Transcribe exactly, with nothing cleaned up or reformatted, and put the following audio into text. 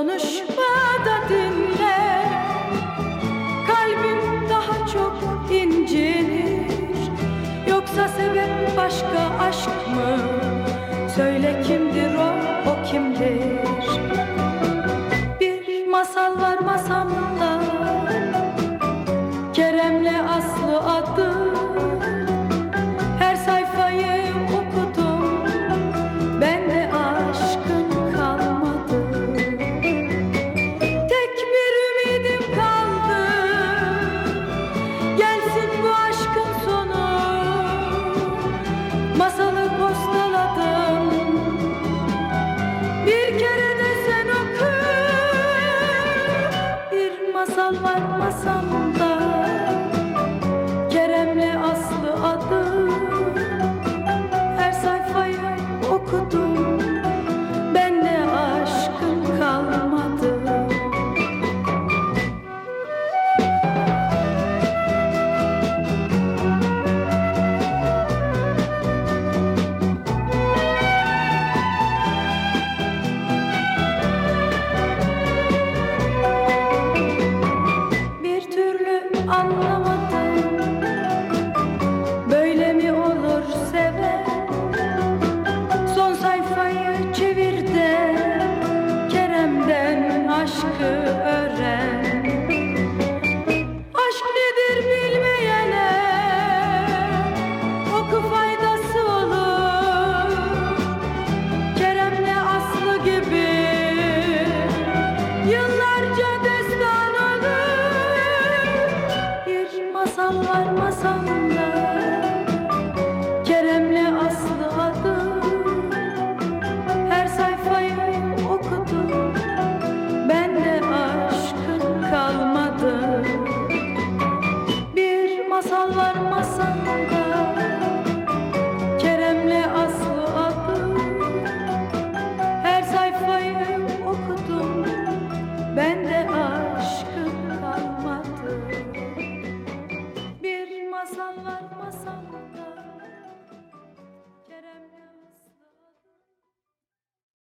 Konuşma da dinle, kalbim daha çok incinir. Yoksa sebep başka aşk mı? Söyle kimdir o, o kimdir? Bir masal var masamda, Kerem'le Aslı adı. Her sayfayı okudum, bende aşkın kalmadı. Tek bir ümidim kaldı, gelsin bu aşkın sonu. Masalı postaladım, bir kere de sen oku. Bir masal var masamda, Kerem'le Aslı adı. Her sayfayı okudum,